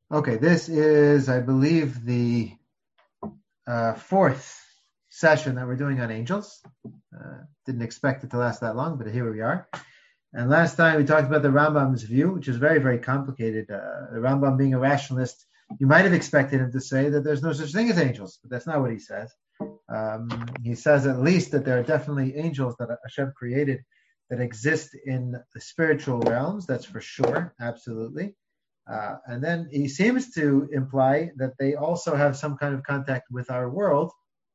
Okay, this is, I believe, the fourth session that we're doing on angels. Didn't expect it to last that long, but here we are. And last time we talked about the Rambam's view, which is very, very complicated. The Rambam being a rationalist, you might have expected him to say that there's no such thing as angels, but that's not what he says. He says at least that there are definitely angels that Hashem created that exist in the spiritual realms. That's for sure, absolutely. And then he seems to imply that they also have some kind of contact with our world,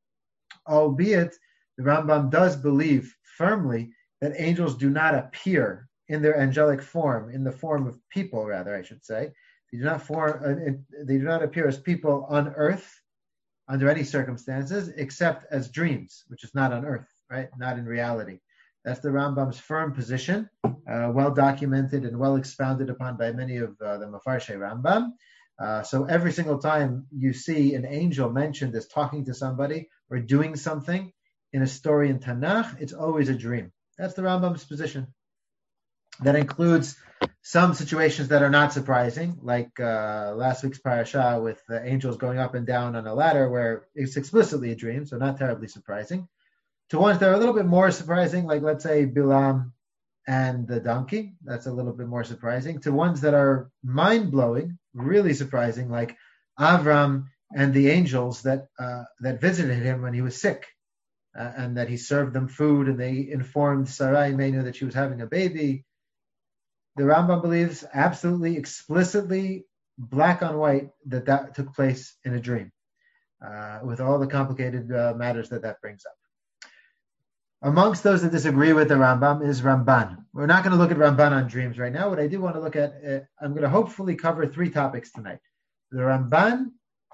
albeit the Rambam does believe firmly that angels do not appear in their angelic form, in the form of people, rather, I should say. They do not appear as people on earth under any circumstances, except as dreams, which is not on earth, right? Not in reality. That's the Rambam's firm position, well documented and well expounded upon by many of the Mefarshei Rambam. So every single time you see an angel mentioned as talking to somebody or doing something in a story in Tanakh, it's always a dream. That's the Rambam's position. That includes some situations that are not surprising, like last week's parasha with the angels going up and down on a ladder where it's explicitly a dream, so not terribly surprising. To ones that are a little bit more surprising, like let's say Bilam and the donkey, that's a little bit more surprising. To ones that are mind-blowing, really surprising, like Avram and the angels that visited him when he was sick, and that he served them food, and they informed Sarai Menu that she was having a baby. The Rambam believes absolutely, explicitly, black on white, that took place in a dream, with all the complicated matters that brings up. Amongst those that disagree with the Rambam is Ramban. We're not going to look at Ramban on dreams right now. What I do want to look at, I'm going to hopefully cover three topics tonight. The Ramban,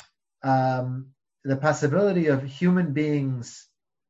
the possibility of human beings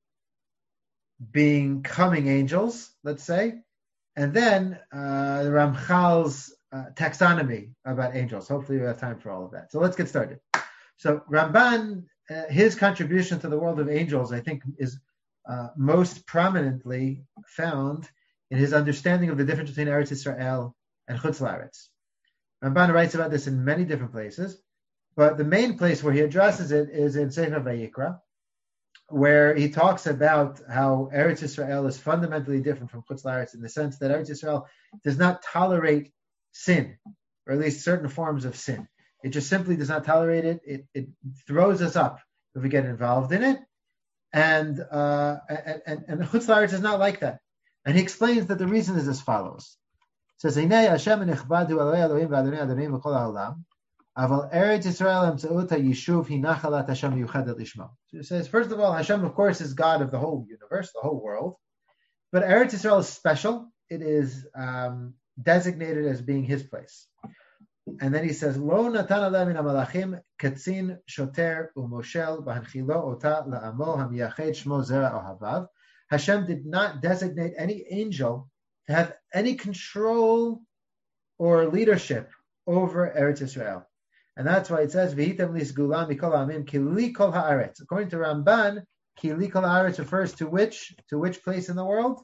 becoming angels, let's say, and then the Ramchal's taxonomy about angels. Hopefully we have time for all of that. So let's get started. So Ramban, his contribution to the world of angels, I think, is most prominently found in his understanding of the difference between Eretz Yisrael and Chutz La'aretz. Ramban writes about this in many different places, but the main place where he addresses it is in Sefer Vayikra, where he talks about how Eretz Yisrael is fundamentally different from Chutz La'aretz in the sense that Eretz Yisrael does not tolerate sin, or at least certain forms of sin. It just simply does not tolerate it. It throws us up if we get involved in it. And Chutz La'aretz is not like that. And he explains that the reason is as follows. He says, Hashem nechbadu alei Elohim v'adonei adonim v'kol ha'olam, aval Eretz Yisrael emtza'ut ha'yishuv hi nachalat Hashem miyuchedet lishmo. So he says, first of all, Hashem, of course, is God of the whole universe, the whole world. But Eretz Yisrael is special. It is designated as being his place. And then he says, Lo natan aleh min hamalachim katzin shoter umoshel b'hanchilo ota la'amo hamiyached shmo zera ohavav. Hashem did not designate any angel to have any control or leadership over Eretz Yisrael. And that's why it says, V'hitem li sgula mikol ha'amim ki li kol ha'aretz. According to Ramban, ki li kol ha'aretz refers to which place in the world?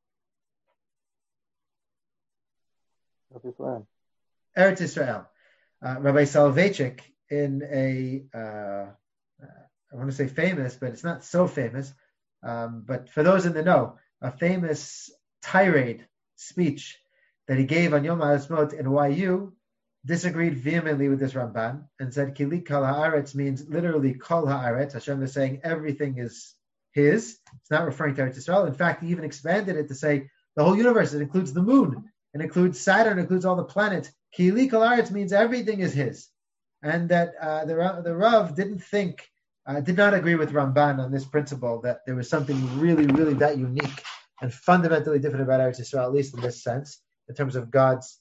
Eretz Yisrael. Rabbi Soloveitchik, in a, I want to say famous, but it's not so famous, but for those in the know, a famous tirade speech that he gave on Yom HaAtzmaut in YU, disagreed vehemently with this Ramban and said, Kili Kol Ha'aretz means literally Kol Ha'aretz. Hashem is saying everything is his. It's not referring to Eretz Yisrael. In fact, he even expanded it to say the whole universe. It includes the moon. It includes Saturn. It includes all the planets. Kili Kol Ha'aretz means everything is his. And that the Rav did not agree with Ramban on this principle, that there was something really, really that unique and fundamentally different about Eretz Yisrael, at least in this sense, in terms of God's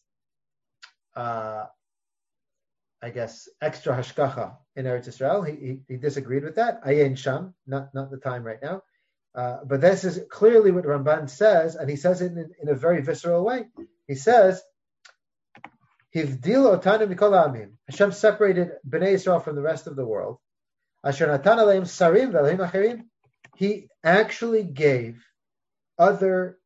extra hashkacha in Eretz Yisrael. He disagreed with that. Ayin Sham, not the time right now. But this is clearly what Ramban says, and he says it in a very visceral way. He says, Hivdil otanu mikol ha'amim. Hashem separated Bnei Yisrael from the rest of the world. Asher natan aleim sarim ve'elohim acherim. He actually gave other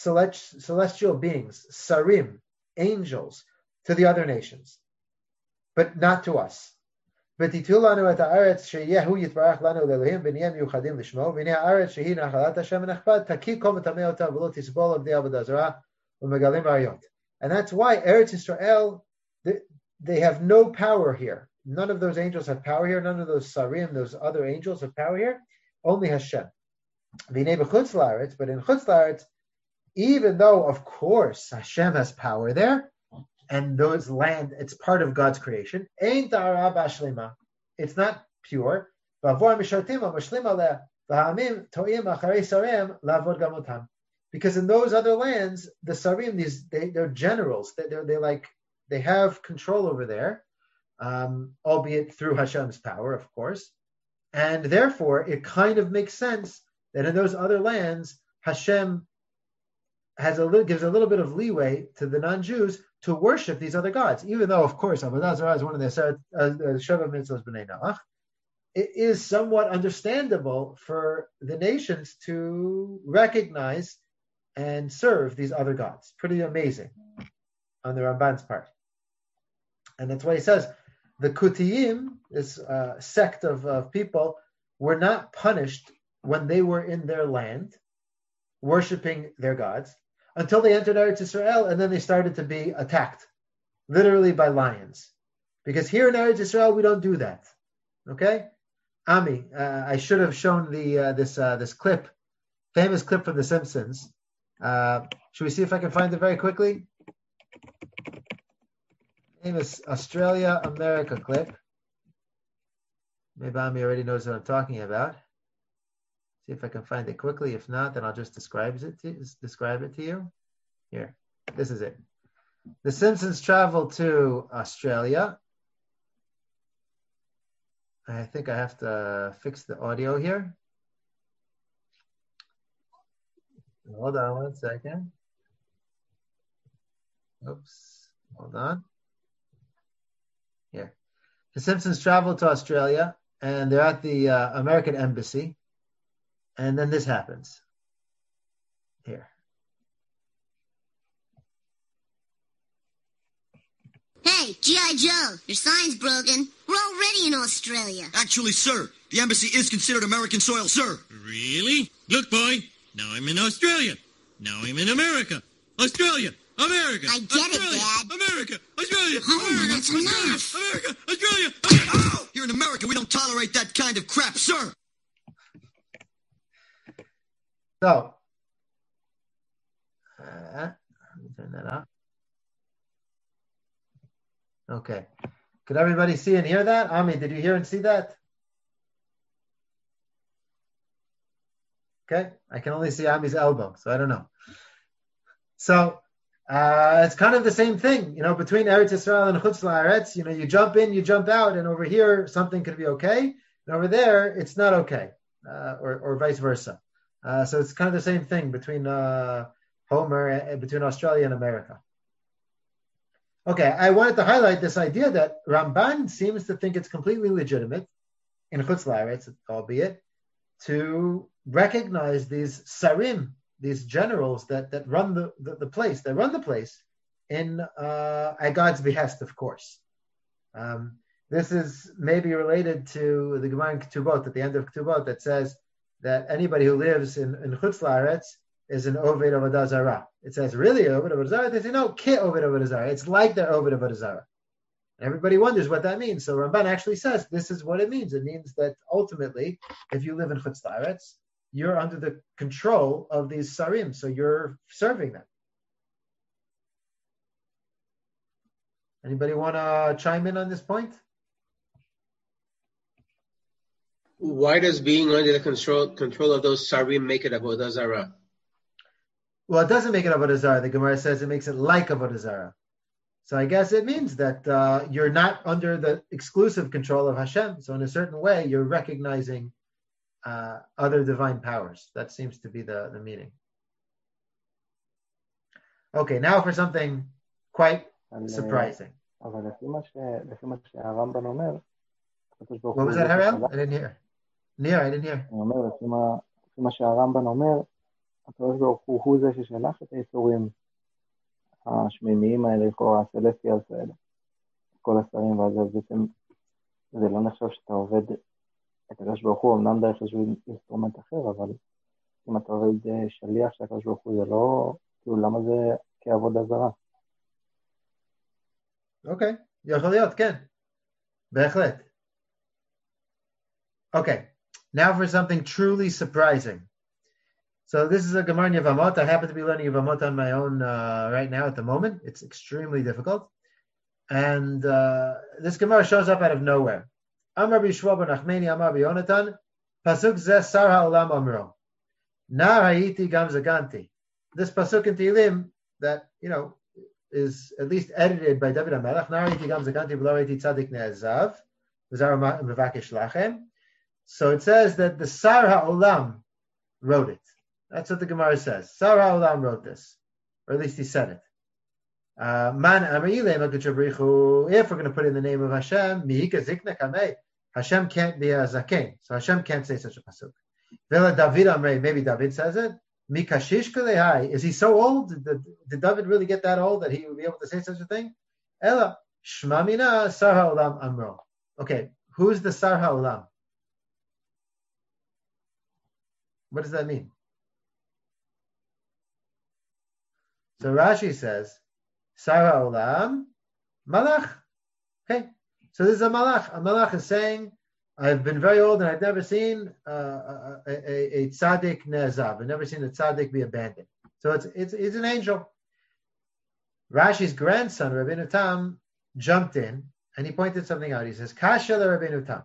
celestial beings, sarim, angels, to the other nations. but not to us. ותיתנו לנו את הארץ שיהיה הוא יתברך לנו לאלוהים ונהיה מיוחדים לשמו, והנה הארץ שהיא נחלת השם הנכבד, תקיא כל מטמא אותה ולא תסבול עבדי עבודה זרה ומגלים עריות. And that's why Eretz Yisrael, they have no power here. None of those angels have power here. None of those sarim, those other angels have power here. Only Hashem. V'nei b'chutz la'aretz, but in chutz la'aretz, even though, of course, Hashem has power there, and those land, it's part of God's creation. Ein ta'ara b'ashlema. It's not pure. V'avor mishartim ha'mashlim aleh v'ha'amim to'im acharei sarem la'avod gamotam. Because in those other lands, the sarim, they're generals. They have control over there, albeit through Hashem's power, of course. And therefore, it kind of makes sense that in those other lands, Hashem gives a little bit of leeway to the non-Jews to worship these other gods, even though, of course, Avodah Zarah is one of the Sheva Mitzvos B'nai Noach. It is somewhat understandable for the nations to recognize and serve these other gods. Pretty amazing on the Ramban's part. And that's why he says, the Kutiyim, this sect of people, were not punished when they were in their land, worshipping their gods, until they entered Eretz Yisrael, and then they started to be attacked, literally by lions. Because here in Eretz Yisrael, we don't do that. Okay? Ami, I should have shown this clip, famous clip from The Simpsons. Should we see if I can find it very quickly? Famous Australia-America clip. Maybe Ami already knows what I'm talking about. See if I can find it quickly. If not, then I'll just describe it to you. Here, this is it. The Simpsons travel to Australia. I think I have to fix the audio here. Hold on one second. Oops, hold on. Here. The Simpsons travel to Australia, and they're at the American Embassy. And then this happens. Here. Hey, G.I. Joe, your sign's broken. We're already in Australia. Actually, sir, the embassy is considered American soil, sir. Really? Look, boy, now I'm in Australia. Now I'm in America. Australia, America. I get Australia, it, Dad. America, Australia, Oh, America, that's Australia, enough. America, Australia, America. Ow! Here in America, we don't tolerate that kind of crap, sir. So, let me turn that off. Okay. Could everybody see and hear that? Ami, did you hear and see that? Okay. I can only see Ami's elbow, so I don't know. So, it's kind of the same thing, between Eretz Yisrael and Chutz La'aretz, you jump in, you jump out, and over here, something could be okay, and over there, it's not okay, or vice versa. So it's kind of the same thing between between Australia and America. Okay, I wanted to highlight this idea that Ramban seems to think it's completely legitimate, in Chutz La'aretz, albeit, to recognize these sarim, these generals that run the place. They run the place at God's behest, of course. This is maybe related to the Gemara in Ketubot, at the end of Ketubot, that says that anybody who lives in Chutz La'aretz is an Oved Avodah Zarah. It says, really, Oved Avodah Zarah? They say, no, Ki Oved Avodah Zarah. It's like they're Oved Avodah Zarah. Everybody wonders what that means. So Ramban actually says this is what it means. It means that ultimately, if you live in Chutz La'aretz, you're under the control of these sarim, so you're serving them. Anybody want to chime in on this point? Why does being under the control of those sarim make it avodah zarah? Well, it doesn't make it avodah zarah. The Gemara says it makes it like avodah zarah. So I guess it means that you're not under the exclusive control of Hashem. So in a certain way, you're recognizing other divine powers. That seems to be the meaning. Okay, now for something quite surprising. What was that, Harel? I didn't hear. Nir, I didn't hear. לפי מה שהרמב"ן אומר, הקדוש ברוך הוא זה ששלח את היצורים השמימיים האלה, לכאורה, הסלסטיאלס האלה. כל השרים, ואז בעצם זה לא נחשב שאתה עובד את הקדוש ברוך הוא, אמנם דרך איזשהו אינסטרומנט אחר, אבל אם אתה עובד שליח של הקדוש ברוך הוא, זה לא, כאילו למה זה כעבודה זרה? אוקיי, יכול להיות, כן. בהחלט. Okay, now for something truly surprising. So this is a Gemara in Yevamot. I happen to be learning Yevamot on my own right now at the moment. It's extremely difficult. And this Gemara shows up out of nowhere. Amar b'Yishua ben Nachmani, Amar b'Yonatan, Pasuk zeh sar ha'olam amro. Nar hayiti gam zaganti. This Pasuk in Tehillim that, is at least edited by David HaMelech. Nar hayiti gam zaganti v'lo hayiti tzadik ne'ezav. V'zar mevakesh lachem. So it says that the Sar HaOlam wrote it. That's what the Gemara says. Sar HaOlam wrote this. Or at least he said it. Man if we're going to put in the name of Hashem, Mihika Zikna Kamei, Hashem can't be a Zaken. So Hashem can't say such a pasuk. Vela David Amrei, maybe David says it. Mikashish Kulehai, is he so old? Did David really get that old that he would be able to say such a thing? Ela, Shmamina Sar HaOlam Amro. Okay, who's the Sar HaOlam? What does that mean? So Rashi says, Sar HaOlam, Malach. Okay, so this is a Malach. A Malach is saying, I've been very old and I've never seen a tzaddik ne'ezav. I've never seen a tzaddik be abandoned. So it's an angel. Rashi's grandson, Rabbeinu Tam, jumped in and he pointed something out. He says, Kasha Rabbeinu Tam.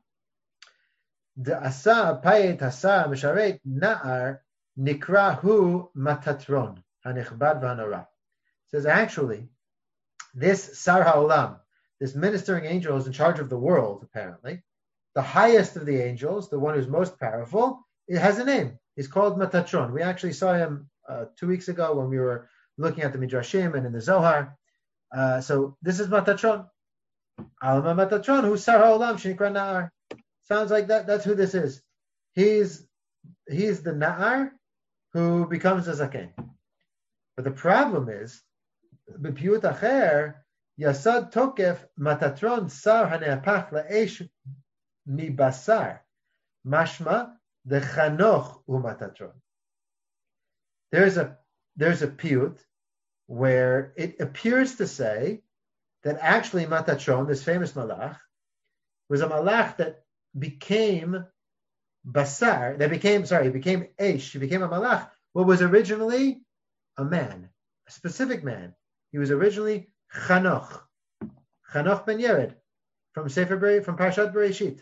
The asa payet asa misharet na'ar nikrahu matatron hanichbad v'hanora. Says actually, this Sar HaOlam, this ministering angel is in charge of the world. Apparently, the highest of the angels, the one who's most powerful, it has a name. He's called Matatron. We actually saw him 2 weeks ago when we were looking at the Midrashim and in the Zohar. So this is Matatron. Alma Matatron, who's Sar HaOlam shenikra na'ar. Sounds like that's who this is. He's the Na'ar who becomes a Zaken. But the problem is, B'piyut acher, Yasad Tokef Matatron Sar Haneapach La'esh Mibasar. Mashma the Chanoch Umatatron. There's a piyut where it appears to say that actually Matatron, this famous malach, was a malach that became basar, became Eish, he became a malach, what was originally a man, a specific man. He was originally Chanoch ben Yered, from Parshat Bereshit.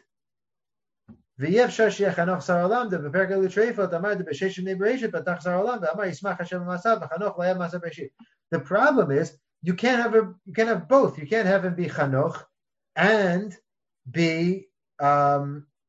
V'yevshar Chanoch Sar Olam, the Beperka L'Treifot, Amar the B'Sheshem Nei Bereshit, Batach Sar Olam, Amar Yismach Hashem Masav, Chanoch Layav Masav Bereshit. The problem is, you can't have both. You can't have him be Chanoch and be Sar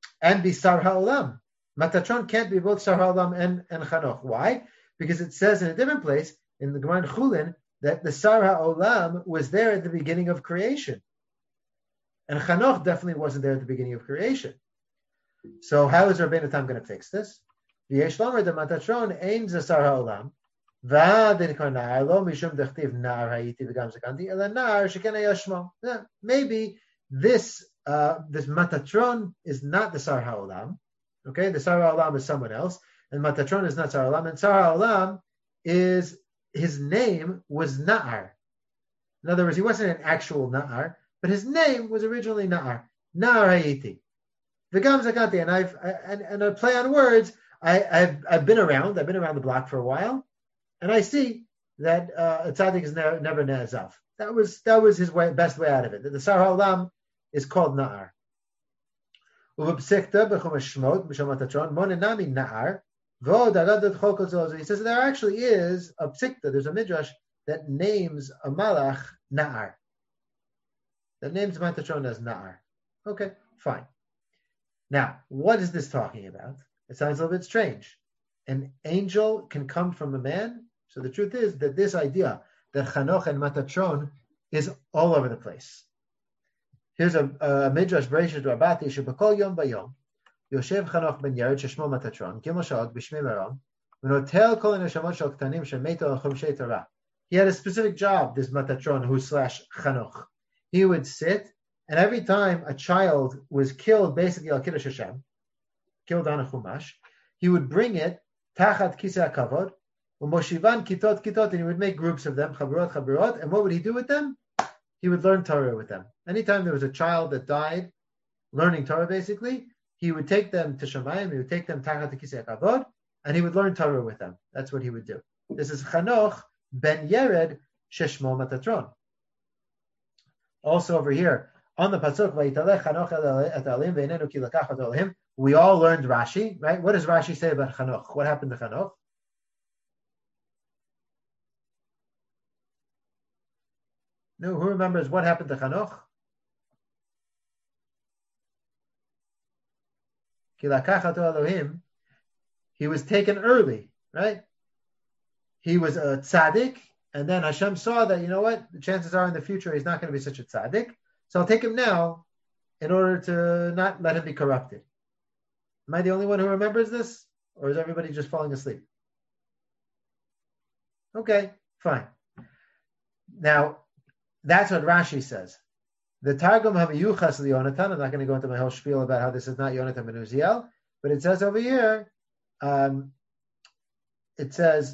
HaOlam. Matatron can't be both Sar HaOlam and Chanoch. Why? Because it says in a different place, in the Gemara in Chulin, that the Sar HaOlam was there at the beginning of creation. And Chanoch definitely wasn't there at the beginning of creation. So how is Rabbeinu Tam going to fix this? V'yesh lomer de Matatron ein ze Sar HaOlam, v'adin kol na'ar lo mishum dechtiv na'ar hayiti v'gam zakanti, ela na'ar sheken hayashmo. Maybe this Matatron is not the Sar HaOlam. Okay, the Sar HaOlam is someone else, and Matatron is not Sar HaOlam, and Sar HaOlam is, his name was Na'ar. In other words, he wasn't an actual Na'ar, but his name was originally Na'ar. Na'ar Hayiti. V'gam Zakanti, and I play on words, I've been around the block for a while, and I see that a tzaddik is never Ne'ezav. That was his best way out of it. The Sar HaOlam is called Na'ar. He says there actually is a psikta, there's a midrash that names a malach Na'ar. That names Matatron as Na'ar. Okay, fine. Now, what is this talking about? It sounds a little bit strange. An angel can come from a man? So the truth is that this idea that Chanoch and Matatron is all over the place. Here's a midrash Bereshit Rabati shebakol yom bayom yoshev Chanoch ben Yered sheshmo Matatron gimel sha'ot b'shmei Meron v'notel kol neshamot shel ktanim shemeto al chumshei Torah. He had a specific job, this Matatron who / Chanoch. He would sit And every time a child was killed, basically al Kiddush Hashem, killed on a chumash, he would bring it tachat kisei hakavod, umoshivan kitot kitot, and he would make groups of them, chaburot chaburot. And what would he do with them? He would learn Torah with them. Anytime there was a child that died, learning Torah basically, he would take them to Shamayim, he would take them tachat kisei hakavod, and he would learn Torah with them. That's what he would do. This is Chanoch ben Yered sheshmo Metatron. Also over here, on the pasuk, Vayitalech Chanoch et Elohim ve'inenu ki lakach et Elohim, we all learned Rashi, right? What does Rashi say about Chanoch? What happened to Chanoch? No, who remembers what happened to Chanoch? Ki lakach et Elohim, he was taken early, right? He was a tzaddik, and then Hashem saw that, you know what, the chances are in the future he's not going to be such a tzaddik, so I'll take him now in order to not let him be corrupted. Am I the only one who remembers this? Or is everybody just falling asleep? Okay, fine. Now, that's what Rashi says. The Targum HaMiyuchas LiYonatan, I'm not going to go into my whole spiel about how this is not Yonatan ben Uziel, but it says over here, it says,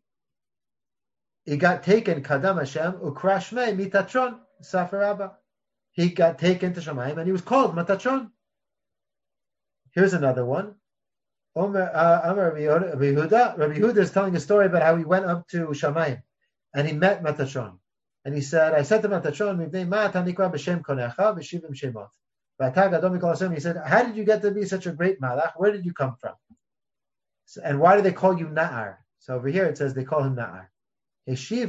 he got taken, Kadam Hashem, Ukrashme Mitatron, Safer Rabba. He got taken to Shamayim, and he was called Metatron. Here's another one. Rabbi Yehuda is telling a story about how he went up to Shamayim, and he met Metatron. And he said, I said to Metatron, he said, how did you get to be such a great malach? Where did you come from? And why do they call you Na'ar? So over here it says they call him Na'ar. Because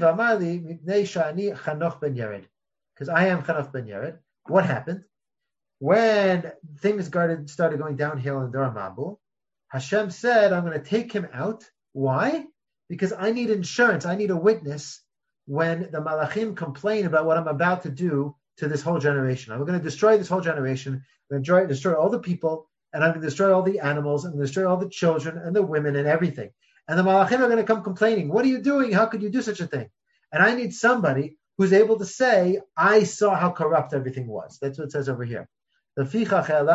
I am Chanoch ben Yered. What happened? When things started going downhill in Dor Mabul, Hashem said, I'm going to take him out. Why? Because I need insurance. I need a witness when the Malachim complain about what I'm about to do to this whole generation. I'm going to destroy this whole generation. I'm going to destroy all the people, and I'm going to destroy all the animals, and I'm going to destroy all the children and the women and everything. And the Malachim are going to come complaining. What are you doing? How could you do such a thing? And I need somebody who's able to say, I saw how corrupt everything was. That's what it says over here. Hashem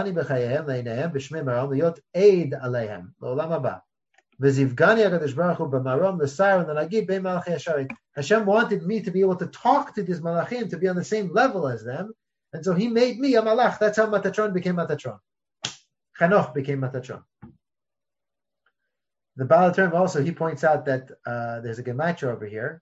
wanted me to be able to talk to these Malachim, to be on the same level as them. And so he made me a Malach. That's how Metatron became Metatron. Chanoch became Metatron. The Baal HaTurim also, he points out that there's a gematria over here,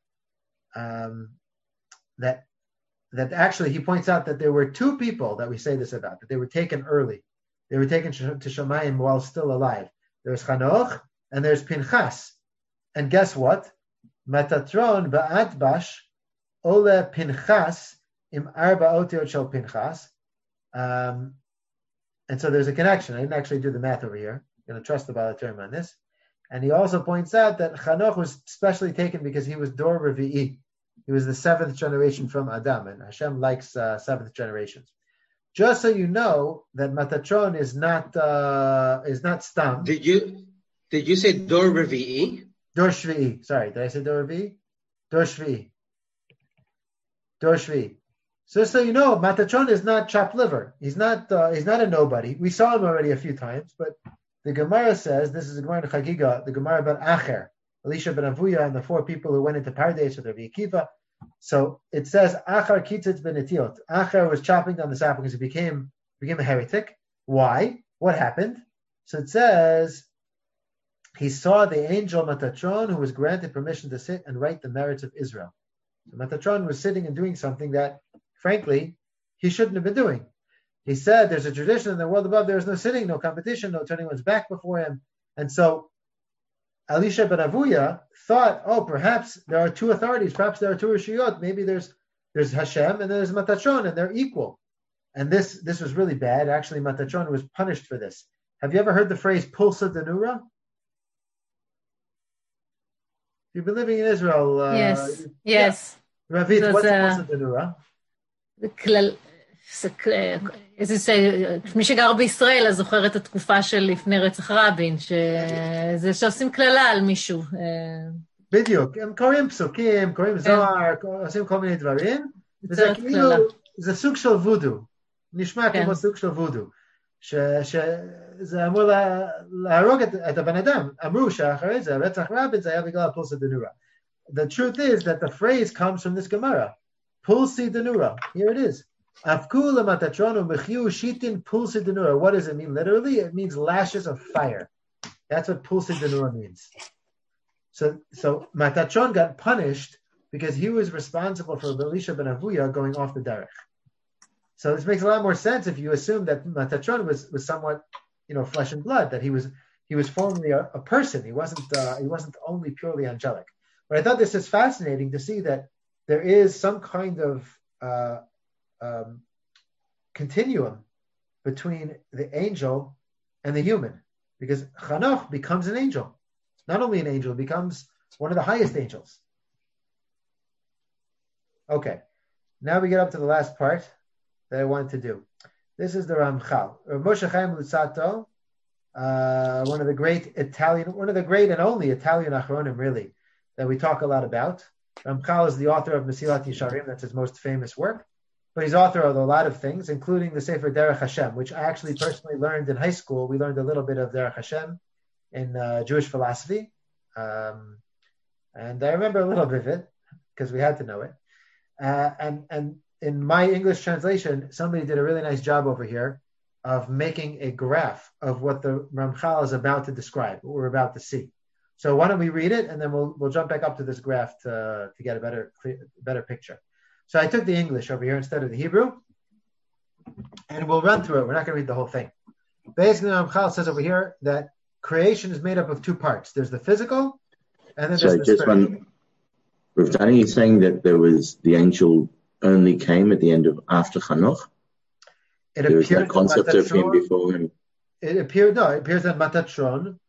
that actually he points out that there were two people that we say this about, that they were taken early. They were taken to Shamayim while still alive. There's Chanoch and there's Pinchas. And guess what? Metatron ba'atbash ole Pinchas im arba otiot shel Pinchas. And so there's a connection. I didn't actually do the math over here. I'm going to trust the Baal HaTurim on this. And he also points out that Chanoch was specially taken because he was Dor Revi'i. He was the seventh generation from Adam, and Hashem likes seventh generations. Just so you know that Metatron is not Stam. Did you say Dor Revi'i? Dor Shvi'i. Sorry, did I say Dor Revi'i? Dor Shvi'i. Dor Shvi'i. So you know, Metatron is not chopped liver. He's not a nobody. We saw him already a few times, but the Gemara says, this is the Gemara in Chagiga, the Gemara about Acher, Elisha ben Avuya, and the four people who went into Pardes with Rabbi Akiva. So it says, Achar kitzitz ben etiot. Acher was chopping down the sapling because he became a heretic. Why? What happened? So it says, he saw the angel Metatron who was granted permission to sit and write the merits of Israel. So Metatron was sitting and doing something that, frankly, he shouldn't have been doing. He said there's a tradition in the world above, there is no sitting, no competition, no turning one's back before him. And so Elisha ben Avuya thought, perhaps there are two authorities, perhaps there are two Rishiyot, maybe there's Hashem and there's Metatron, and they're equal. And this was really bad. Actually, Metatron was punished for this. Have you ever heard the phrase Pulsa Denura? You've been living in Israel. Yes. Yeah. Ravit, what's Pulsa Denura? מי שגר בישראל, אז זוכר את התקופה של לפני רצח רבין, שזה שעושים כללה על מישהו. בדיוק, הם קוראים פסוקים, קוראים זוהר, עושים כל מיני דברים, זה סוג של וודו. נשמע כן. כמו סוג של וודו. שזה אמור להרוג את הבן אדם. אמרו שאחרי זה, רצח רבין זה היה בגלל פולסא דנורא. The truth is that the phrase comes from this Gemara. Pulsi denura. Here it is. Afkula matatronu mechiu shitin pulsi denura. What does it mean? Literally, it means lashes of fire. That's what pulsi denura means. So Matatron got punished because he was responsible for Elisha ben Avuya going off the derech. So this makes a lot more sense if you assume that Matatron was somewhat, flesh and blood, that he was formerly a person. He wasn't only purely angelic. But I thought this is fascinating to see that there is some kind of continuum between the angel and the human, because Chanoch becomes an angel. Not only an angel, becomes one of the highest angels. Okay, now we get up to the last part that I wanted to do. This is the Ramchal. Moshe Chaim Luzzatto, one of the great and only Italian Achronim, really, that we talk a lot about. Ramchal is the author of Mesilat Yesharim, that's his most famous work. But he's author of a lot of things, including the Sefer Derech Hashem, which I actually personally learned in high school. We learned a little bit of Derech Hashem in Jewish philosophy. And I remember a little bit of it, because we had to know it. And in my English translation, somebody did a really nice job over here of making a graph of what the Ramchal is about to describe, what we're about to see. So why don't we read it, and then we'll jump back up to this graph to get a better picture. So I took the English over here instead of the Hebrew, and we'll run through it. We're not going to read the whole thing. Basically, Ramchal says over here that creation is made up of two parts. There's the physical, and then there's the spiritual. Rav Dani is saying that there was the angel only came at the end of after Chanoch. There was no concept of him before him. It appears that Matatron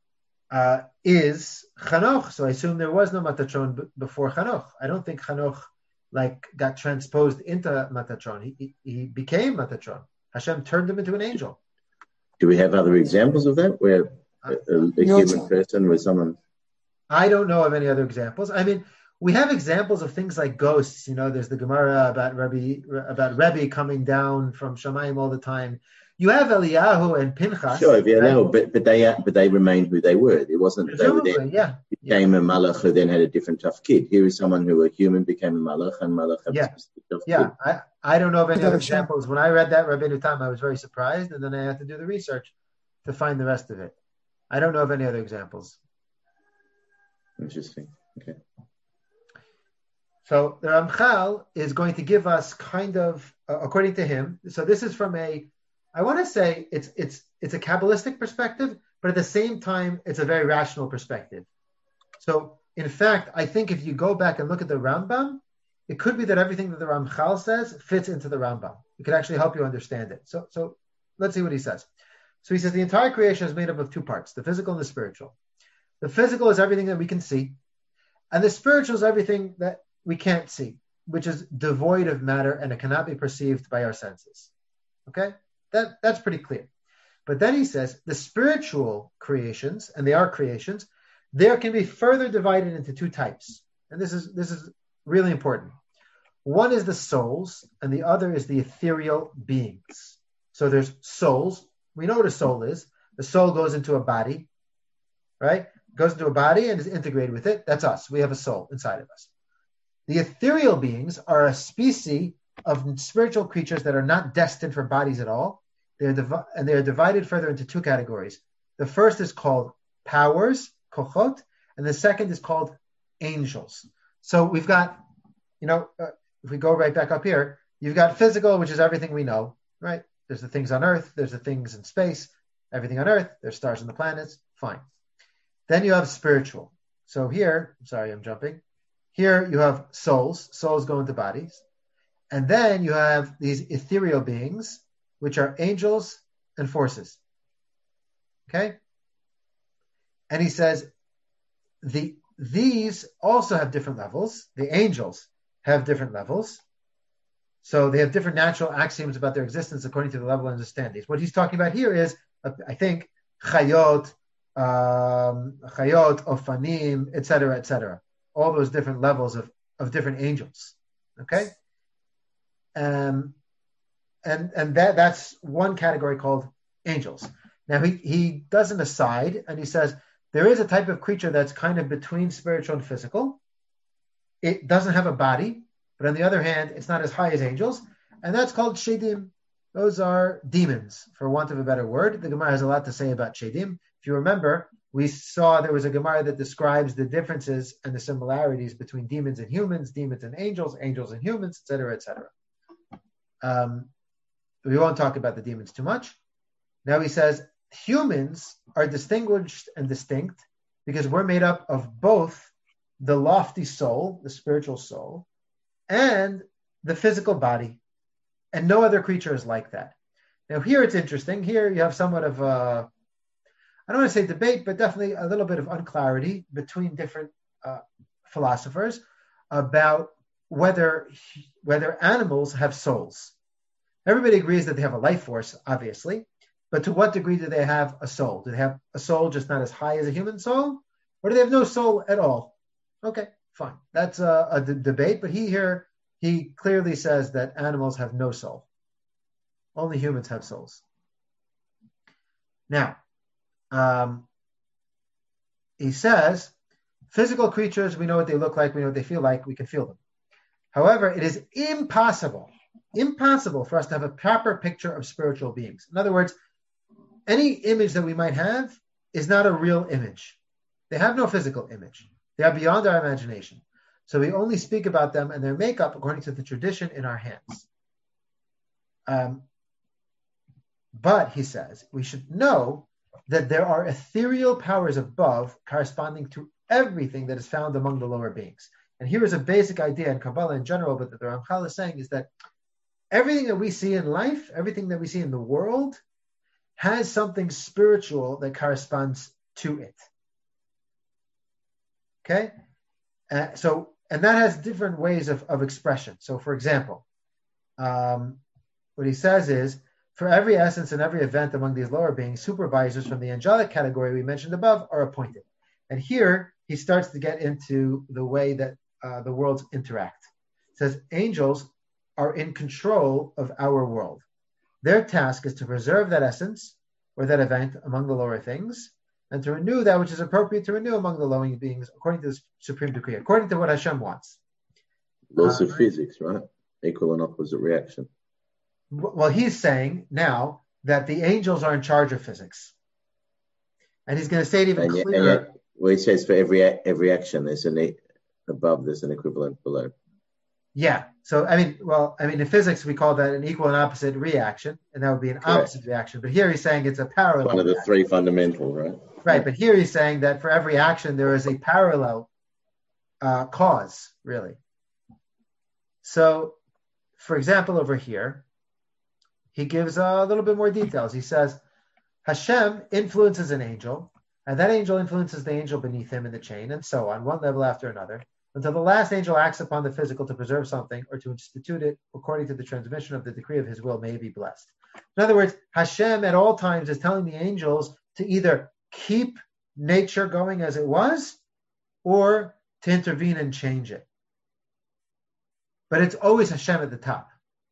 is Chanoch. So I assume there was no Matatron before Chanoch. I don't think Chanoch got transposed into Matatron. He became Matatron. Hashem turned him into an angel. Do we have other examples of that where a human person was someone? I don't know of any other examples. I mean, we have examples of things like ghosts. There's the Gemara about Rebbe coming down from Shamayim all the time. You have Eliyahu and Pinchas. Sure, right? but they remained who they were. It wasn't that they were then became a malach who then had a different tafkid. Here is someone who a human became a malach, and malach had a specific tafkid. Yeah, I don't know of any other examples. When I read that Rabbeinu Tam, I was very surprised, and then I had to do the research to find the rest of it. I don't know of any other examples. Interesting. Okay. So the Ramchal is going to give us kind of, according to him, so this is from I want to say it's a Kabbalistic perspective, but at the same time, it's a very rational perspective. So in fact, I think if you go back and look at the Rambam, it could be that everything that the Ramchal says fits into the Rambam. It could actually help you understand it. So let's see what he says. So he says the entire creation is made up of two parts, the physical and the spiritual. The physical is everything that we can see, and the spiritual is everything that we can't see, which is devoid of matter and it cannot be perceived by our senses. Okay? That's pretty clear. But then he says the spiritual creations, and they are creations, there can be further divided into two types. And this is really important. One is the souls, and the other is the ethereal beings. So there's souls. We know what a soul is. The soul goes into a body, right? Goes into a body and is integrated with it. That's us. We have a soul inside of us. The ethereal beings are a species of spiritual creatures that are not destined for bodies at all. They are divided further into two categories. The first is called powers, kochot, and the second is called angels. So we've got, if we go right back up here, you've got physical, which is everything we know, right? There's the things on Earth, there's the things in space, everything on Earth, there's stars and the planets, fine. Then you have spiritual. So here, sorry, I'm jumping. Here you have souls. Souls go into bodies. And then you have these ethereal beings, which are angels and forces. Okay? And he says, these also have different levels. The angels have different levels. So they have different natural axioms about their existence according to the level of understanding. What he's talking about here is, I think, chayot, ofanim, etc., etc. All those different levels of different angels. Okay? And that's one category called angels. Now he does an aside and he says there is a type of creature that's kind of between spiritual and physical. It doesn't have a body, but on the other hand, it's not as high as angels, and that's called shedim. Those are demons, for want of a better word. The Gemara has a lot to say about shedim. If you remember, we saw there was a Gemara that describes the differences and the similarities between demons and humans, demons and angels, angels and humans, etc., etc. We won't talk about the demons too much. Now he says humans are distinguished and distinct because we're made up of both the lofty soul, the spiritual soul, and the physical body. And no other creature is like that. Now here it's interesting. Here you have somewhat of a, I don't want to say debate, but definitely a little bit of unclarity between different philosophers about whether animals have souls. Everybody agrees that they have a life force, obviously, but to what degree do they have a soul? Do they have a soul just not as high as a human soul? Or do they have no soul at all? Okay, fine. That's a debate, but he clearly says that animals have no soul. Only humans have souls. Now, he says, physical creatures, we know what they look like, we know what they feel like, we can feel them. However, it is impossible for us to have a proper picture of spiritual beings. In other words, any image that we might have is not a real image. They have no physical image. They are beyond our imagination. So we only speak about them and their makeup according to the tradition in our hands. But, he says, we should know that there are ethereal powers above corresponding to everything that is found among the lower beings. And here is a basic idea in Kabbalah in general, but that the Ramchal is saying is that everything that we see in life, everything that we see in the world, has something spiritual that corresponds to it. Okay? And that has different ways of expression. So, for example, what he says is, for every essence and every event among these lower beings, supervisors from the angelic category we mentioned above are appointed. And here he starts to get into the way that the worlds interact. It says, angels are in control of our world. Their task is to preserve that essence or that event among the lower things, and to renew that which is appropriate to renew among the lower beings according to the supreme decree, according to what Hashem wants. Laws of physics, right? Equal and opposite reaction. Well, he's saying now that the angels are in charge of physics. And he's going to say it even clearer. Well, he says for every action, there's above, there's an equivalent below. Yeah. So, in physics, we call that an equal and opposite reaction, and that would be an opposite reaction. But here he's saying it's a parallel. One of the three fundamental, right? Right. But here he's saying that for every action, there is a parallel cause, really. So, for example, over here, he gives a little bit more details. He says, Hashem influences an angel, and that angel influences the angel beneath him in the chain, and so on, one level after another, until the last angel acts upon the physical to preserve something or to institute it according to the transmission of the decree of his will may be blessed. In other words, Hashem at all times is telling the angels to either keep nature going as it was or to intervene and change it. But it's always Hashem at the top.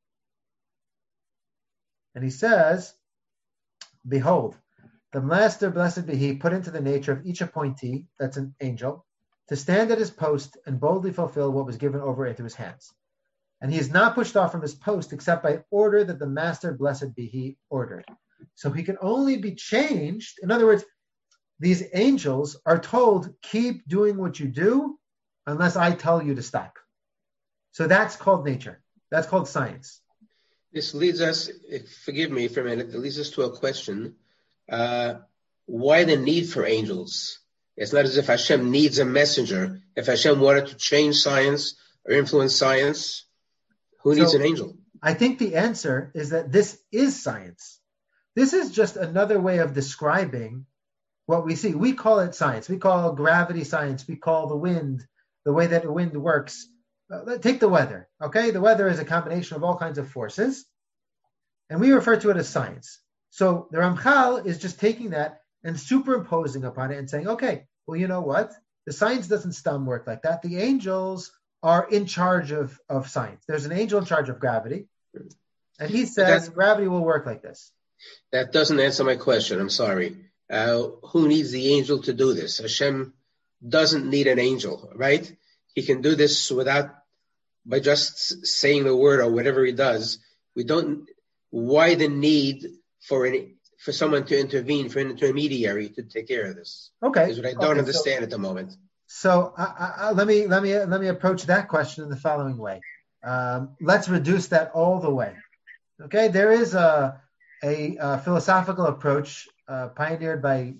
And he says, behold, the master, blessed be he, put into the nature of each appointee, that's an angel, to stand at his post and boldly fulfill what was given over into his hands. And he is not pushed off from his post except by order that the master, blessed be he, ordered. So he can only be changed. In other words, these angels are told, keep doing what you do unless I tell you to stop. So that's called nature. That's called science. This leads us, forgive me for a minute, it leads us to a question. Why the need for angels? It's not as if Hashem needs a messenger. If Hashem wanted to change science or influence science, who needs an angel? I think the answer is that this is science. This is just another way of describing what we see. We call it science. We call gravity science. We call the wind, the way that the wind works. Take the weather, okay? The weather is a combination of all kinds of forces, and we refer to it as science. So the Ramchal is just taking that and superimposing upon it and saying, okay, well, you know what? The science doesn't work like that. The angels are in charge of science. There's an angel in charge of gravity, And he says gravity will work like this. That doesn't answer my question. I'm sorry. Who needs the angel to do this? Hashem doesn't need an angel, right? He can do this by just saying the word or whatever he does. Why the need for someone to intervene, for an intermediary to take care of this? Okay. Is what I don't understand at the moment. So let me approach that question in the following way. Let's reduce that all the way. Okay, there is a philosophical approach championed by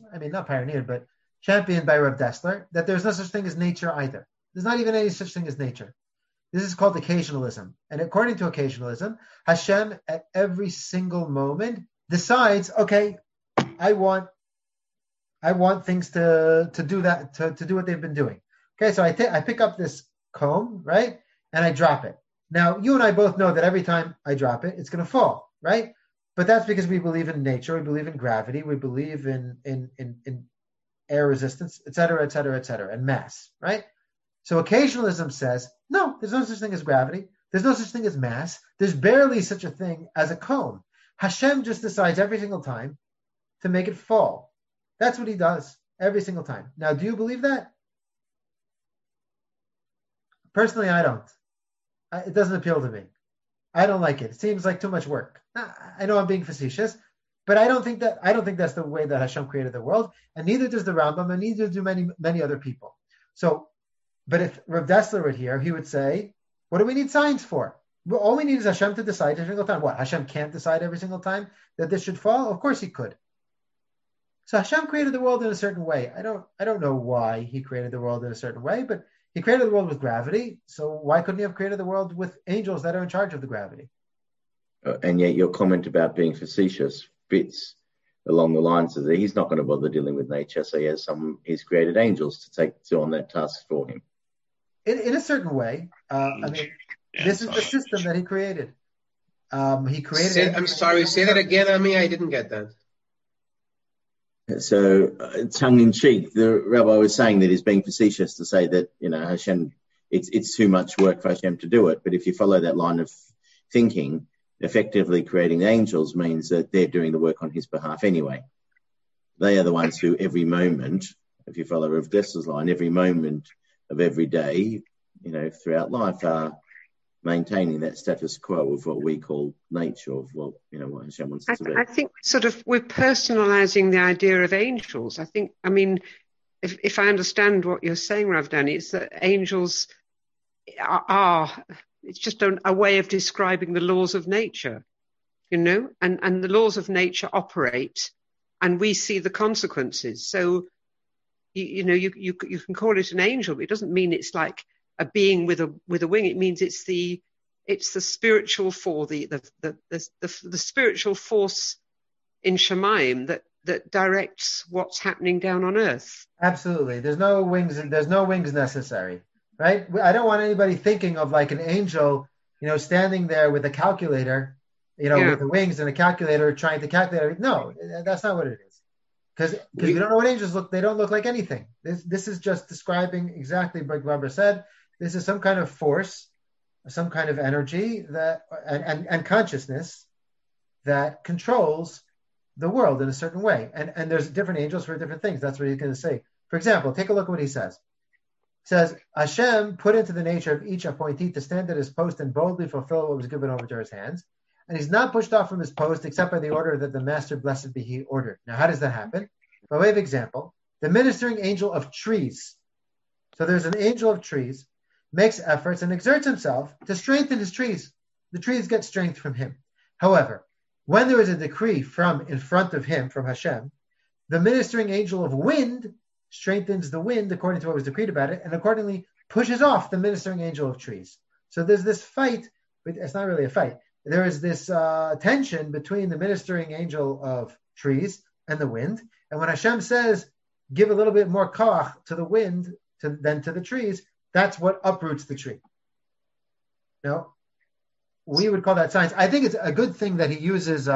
Rav Dessler, that there's no such thing as nature either. There's not even any such thing as nature. This is called occasionalism. And according to occasionalism, Hashem at every single moment decides, okay, I want things to do that, to do what they've been doing. Okay, so I pick up this comb, right? And I drop it. Now, you and I both know that every time I drop it, it's going to fall, right? But that's because we believe in nature, we believe in gravity, we believe in air resistance, et cetera, and mass, right? So occasionalism says, no, there's no such thing as gravity. There's no such thing as mass. There's barely such a thing as a comb. Hashem just decides every single time to make it fall. That's what he does every single time. Now, do you believe that? Personally, I don't. It doesn't appeal to me. I don't like it. It seems like too much work. I know I'm being facetious, but I don't think that's the way that Hashem created the world, and neither does the Rambam, and neither do many other people. So, but if Rav Dessler were here, he would say, what do we need science for? Well, all we need is Hashem to decide every single time. What? Hashem can't decide every single time that this should fall? Of course he could. So Hashem created the world in a certain way. I don't know why he created the world in a certain way, but he created the world with gravity. So why couldn't he have created the world with angels that are in charge of the gravity? And yet your comment about being facetious fits along the lines of that he's not going to bother dealing with nature, so he's created angels to take on that task for him. In a certain way, this is the system that he created. He created. I'm sorry. Say that again. I didn't get that. So, tongue in cheek, the rabbi was saying that he's being facetious to say that Hashem, it's too much work for Hashem to do it. But if you follow that line of thinking, effectively creating the angels means that they're doing the work on his behalf anyway. They are the ones who every moment, if you follow Rav Dessler's line, every moment of every day, throughout life are maintaining that status quo of what we call nature, of what Hashem wants us to be. I think we're personalizing the idea of angels. If I understand what you're saying, Rav Danny, it's that angels it's just a way of describing the laws of nature, and the laws of nature operate and we see the consequences. So, you can call it an angel, but it doesn't mean it's like a being with a wing. It means it's the spiritual force, the spiritual force in Shemayim that directs what's happening down on earth. Absolutely. There's no wings necessary, right? I don't want anybody thinking of like an angel, standing there with a calculator, with the wings and a calculator trying to calculate. No, that's not what it is. Because we don't know what angels look. They don't look like anything. This is just describing exactly what Barbara said. This is some kind of force, some kind of energy and consciousness that controls the world in a certain way. And there's different angels for different things. That's what he's going to say. For example, take a look at what he says. He says, Hashem put into the nature of each appointee to stand at his post and boldly fulfill what was given over to his hands. And he's not pushed off from his post except by the order that the master, blessed be he, ordered. Now, how does that happen? By way of example, the ministering angel of trees. So there's an angel of trees, makes efforts and exerts himself to strengthen his trees. The trees get strength from him. However, when there is a decree from in front of him, from Hashem, the ministering angel of wind strengthens the wind according to what was decreed about it, and accordingly pushes off the ministering angel of trees. So there's this fight, but it's not really a fight. There is this tension between the ministering angel of trees and the wind. And when Hashem says, give a little bit more koach to the wind than to the trees, that's what uproots the tree. Now, we would call that science. I think it's a good thing that he uses.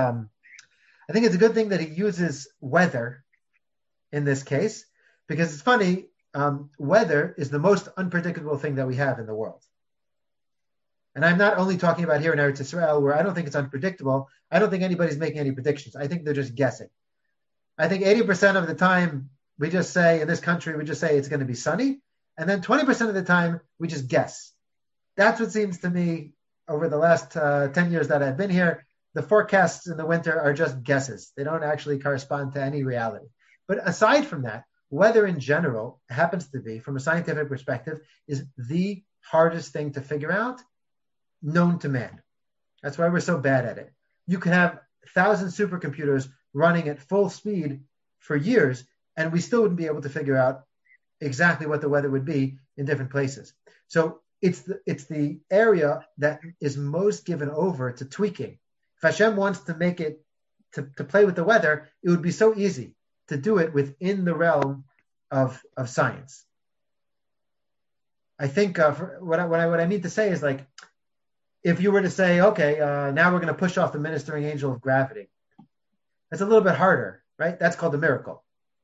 Weather in this case, because it's funny. Weather is the most unpredictable thing that we have in the world. And I'm not only talking about here in Eretz Israel, where I don't think it's unpredictable. I don't think anybody's making any predictions. I think they're just guessing. I think 80% of the time we just say, in this country, we just say it's going to be sunny. And then 20% of the time we just guess. That's what seems to me over the last 10 years that I've been here. The forecasts in the winter are just guesses. They don't actually correspond to any reality. But aside from that, weather in general happens to be, from a scientific perspective, is the hardest thing to figure out known to man. That's why we're so bad at it. You can have 1,000 supercomputers running at full speed for years, and we still wouldn't be able to figure out exactly what the weather would be in different places. So it's the area that is most given over to tweaking. If Hashem wants to make it, to play with the weather, it would be so easy to do it within the realm of science. I think what I mean to say is, like, if you were to say, okay, now we're going to push off the ministering angel of gravity, that's a little bit harder, right? That's called a miracle.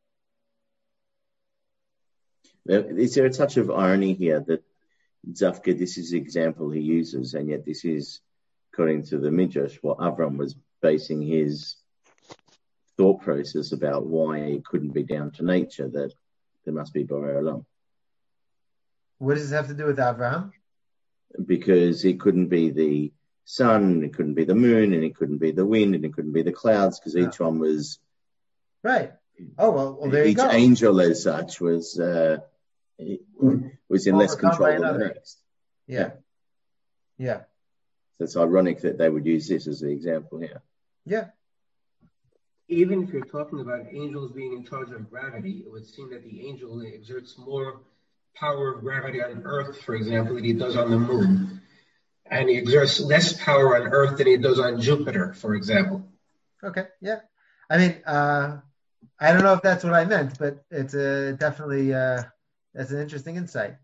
Is there a touch of irony here that Zafka, this is the example he uses, and yet this is, according to the Midrash, what Avram was basing his thought process about why it couldn't be down to nature, that there must be Borei Olam. What does this have to do with Avraham? Because it couldn't be the sun, it couldn't be the moon, and it couldn't be the wind, and it couldn't be the clouds, because each one was... Right. Oh, well there you go. Each angel as such was in less control than the next. Yeah. So it's ironic that they would use this as the example here. Yeah. Even if you're talking about angels being in charge of gravity, it would seem that the angel exerts more power of gravity on Earth, for example, than he does on the moon. And he exerts less power on Earth than he does on Jupiter, for example. Okay, yeah. I mean, I don't know if that's what I meant, but it's definitely, that's an interesting insight.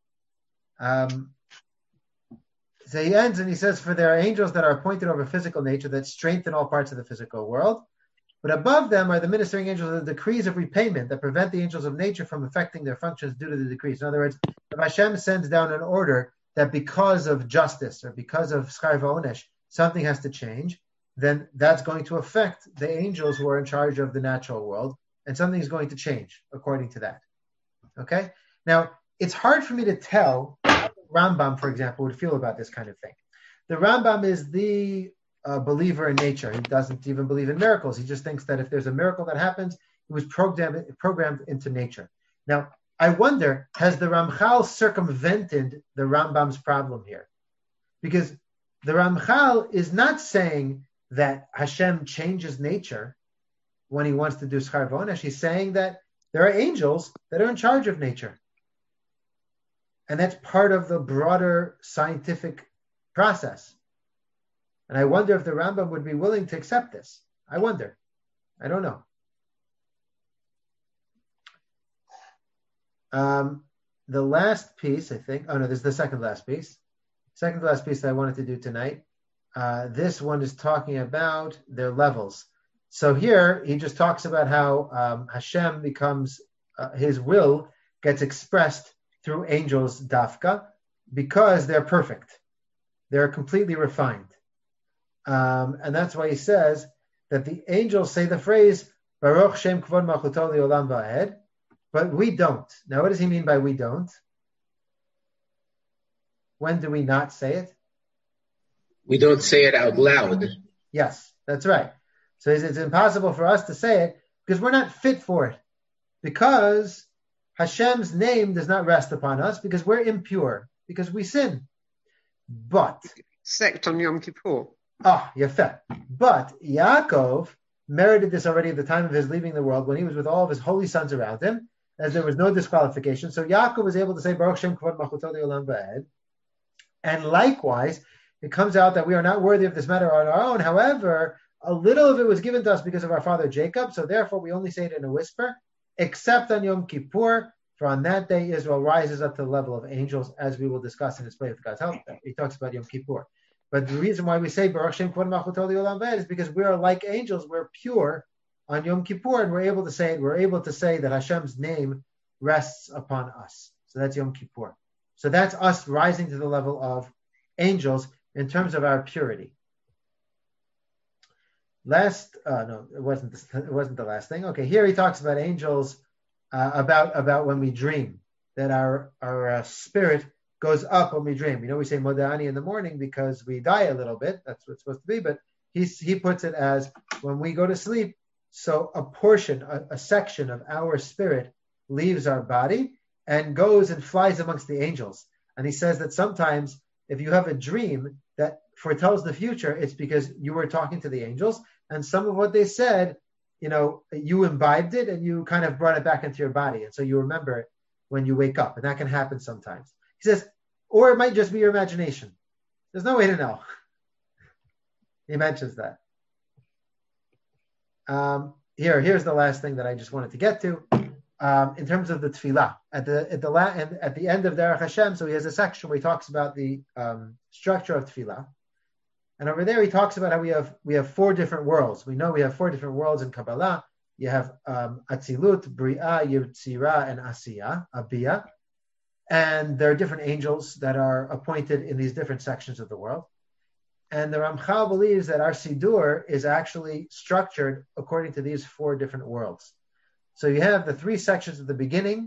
So he ends and he says, for there are angels that are appointed over physical nature that strengthen all parts of the physical world. But above them are the ministering angels of the decrees of repayment that prevent the angels of nature from affecting their functions due to the decrees. In other words, if Hashem sends down an order that because of justice or because of schar v'onesh, something has to change, then that's going to affect the angels who are in charge of the natural world, and something's going to change according to that. Okay? Now, it's hard for me to tell how the Rambam, for example, would feel about this kind of thing. The Rambam is the believer in nature. He doesn't even believe in miracles. He just thinks that if there's a miracle that happens, it was programmed into nature. Now, I wonder, has the Ramchal circumvented the Rambam's problem here? Because the Ramchal is not saying that Hashem changes nature when he wants to do schar v'onesh. He's saying that there are angels that are in charge of nature. And that's part of the broader scientific process. And I wonder if the Rambam would be willing to accept this. I wonder. I don't know. The last piece, I think, this is the second last piece. Second to last piece that I wanted to do tonight. This one is talking about their levels. So here, he just talks about how Hashem becomes, his will gets expressed through angels, dafka, because they're perfect. They're completely refined. And that's why he says that the angels say the phrase, Baruch Shem Kvod Malchuto Le'olam Va'ed, but we don't. Now, what does he mean by we don't? When do we not say it? We don't say it out loud. Yes, that's right. So it's impossible for us to say it because we're not fit for it. Because Hashem's name does not rest upon us because we're impure, because we sin. But sect on Yom Kippur. Yafet. But Yaakov merited this already at the time of his leaving the world when he was with all of his holy sons around him, as there was no disqualification. So Yaakov was able to say, Baruch Shem Kvod Malchuto Le'olam Va'ed. And likewise, it comes out that we are not worthy of this matter on our own. However, a little of it was given to us because of our father Jacob, so therefore we only say it in a whisper, except on Yom Kippur, for on that day Israel rises up to the level of angels, as we will discuss in display with God's help. He talks about Yom Kippur. But the reason why we say Baruch Shem Kvod Malchuto Le'olam Va'ed is because we are like angels, we're pure on Yom Kippur, and we're able to say it. We're able to say that Hashem's name rests upon us. So that's Yom Kippur. So that's us rising to the level of angels in terms of our purity. It wasn't the last thing. Okay, here he talks about angels, about when we dream, that our spirit goes up when we dream. We say Modani in the morning because we die a little bit. That's what it's supposed to be. But he puts it as when we go to sleep, so a portion, a section of our spirit leaves our body and goes and flies amongst the angels. And he says that sometimes if you have a dream that foretells the future, it's because you were talking to the angels and some of what they said, you imbibed it and you kind of brought it back into your body. And so you remember it when you wake up. And that can happen sometimes. He says, or it might just be your imagination. There's no way to know. He mentions that. Here's the last thing that I just wanted to get to. In terms of the tefillah, at the end of Derech Hashem, so he has a section where he talks about the structure of tefillah, and over there he talks about how we have 4 different worlds. We know we have 4 different worlds in Kabbalah. You have Atzilut, Bria, Yetzirah, and Asiya, Abiyah, and there are different angels that are appointed in these different sections of the world. And the Ramchal believes that our Sidur is actually structured according to these 4 different worlds. So you have the 3 sections at the beginning,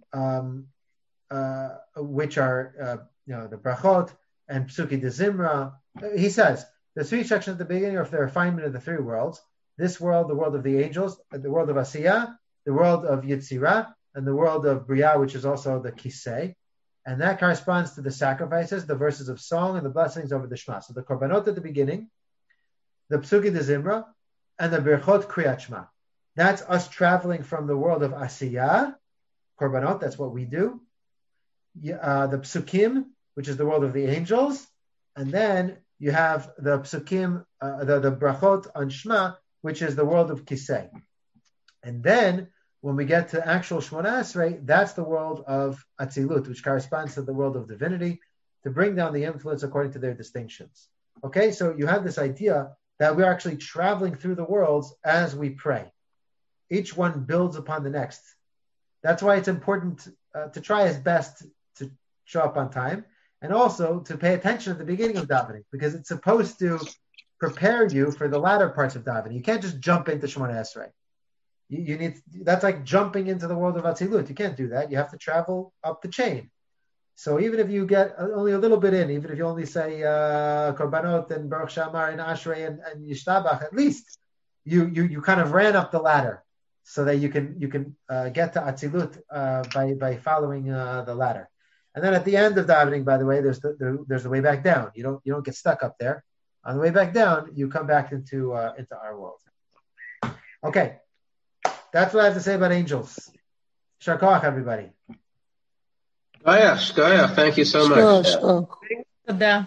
which are the Brachot and Psuki de Zimra. He says the 3 sections at the beginning are for the refinement of the 3 worlds: this world, the world of the angels, the world of Asiyah, the world of Yetzirah, and the world of Bria, which is also the Kisei. And that corresponds to the sacrifices, the verses of song, and the blessings over the Shema. So the Korbanot at the beginning, the Psuki de Zimra, and the Birchot Kriyat Shema. That's us traveling from the world of Asiyah, Korbanot, that's what we do. The Psukim, which is the world of the angels. And then you have the Psukim, the Brachot on Shema, which is the world of Kisei. And then when we get to actual Shmona Esrei, that's the world of Atzilut, which corresponds to the world of divinity, to bring down the influence according to their distinctions. Okay, so you have this idea that we're actually traveling through the worlds as we pray. Each one builds upon the next. That's why it's important to try as best to show up on time, and also to pay attention at the beginning of davening, because it's supposed to prepare you for the latter parts of davening. You can't just jump into Shemona Esrei. You need, that's like jumping into the world of Atzilut. You can't do that. You have to travel up the chain. So even if you get only a little bit in, even if you only say Korbanot and Baruch Shamar and Ashrei and Yishtabach, at least you kind of ran up the ladder, so that you can get to Atzilut by following the ladder. And then at the end of davening, by the way, there's the way back down. You don't get stuck up there. On the way back down, you come back into our world. Okay, that's what I have to say about angels. Shar Koach, everybody. Shkoyach, thank you so much. Toda.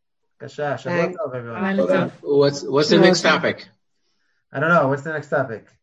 Kasha, Shabbat Tov, everyone. What's the next topic? I don't know. What's the next topic?